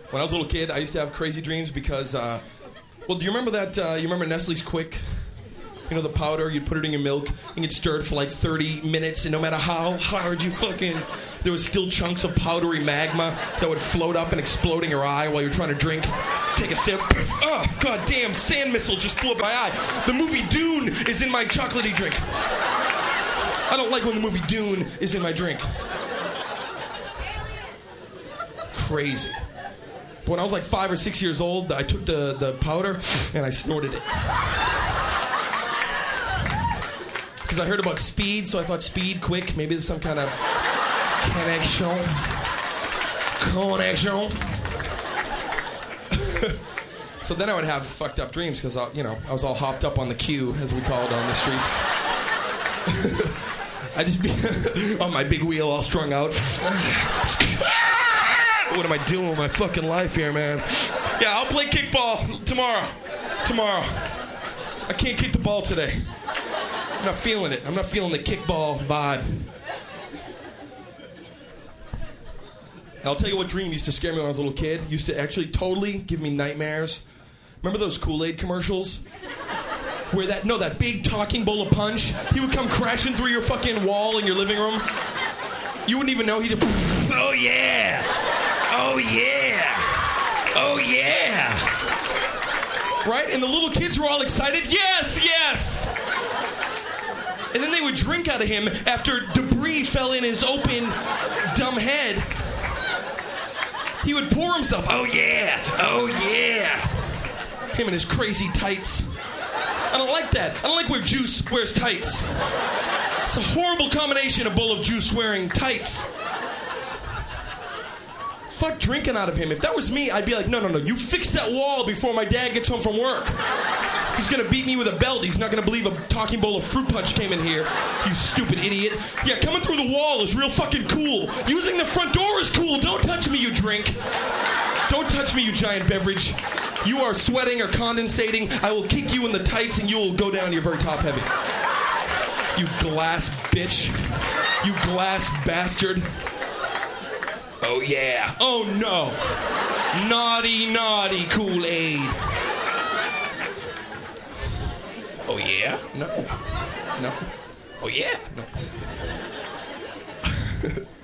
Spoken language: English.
When I was a little kid, I used to have crazy dreams because, well, do you remember that, you remember Nestle's Quick? You know, the powder, you'd put it in your milk, and you'd stir it for like 30 minutes, and no matter how hard you there was still chunks of powdery magma that would float up and explode in your eye while you're trying to drink. Take a sip. Oh, goddamn, sand missile just blew up my eye. The movie Dune is in my chocolatey drink. I don't like when the movie Dune is in my drink. Crazy. When I was like 5 or 6 years old, I took the powder and I snorted it. Because I heard about speed, so I thought speed, quick, maybe there's some kind of connection. So then I would have fucked up dreams because, I was all hopped up on the queue, as we call it on the streets. I'd just be on my big wheel all strung out. What am I doing with my fucking life here, man? Yeah, I'll play kickball tomorrow. I can't kick the ball today. I'm not feeling it. I'm not feeling the kickball vibe. I'll tell you what dream used to scare me when I was a little kid. Used to actually totally give me nightmares. Remember those Kool-Aid commercials? Where that big talking bowl of punch, he would come crashing through your fucking wall in your living room. You wouldn't even know. He'd just, oh yeah! Oh yeah! Oh yeah! Right? And the little kids were all excited. Yes, yes! And then they would drink out of him after debris fell in his open, dumb head. He would pour himself. Oh, yeah. Oh, yeah. Him and his crazy tights. I don't like that. I don't like where Juice wears tights. It's a horrible combination, a bowl of Juice wearing tights. Fuck drinking out of him. If that was me, I'd be like, no. You fix that wall before my dad gets home from work. He's going to beat me with a belt. He's not going to believe a talking bowl of fruit punch came in here. You stupid idiot. Yeah, coming through the wall is real fucking cool. Using the front door is cool. Don't touch me, you drink. Don't touch me, you giant beverage. You are sweating or condensating. I will kick you in the tights and you will go down your very top heavy. You glass bitch. You glass bastard. Oh, yeah. Oh, no. Naughty Kool-Aid. Oh, yeah? No. Oh, yeah? No.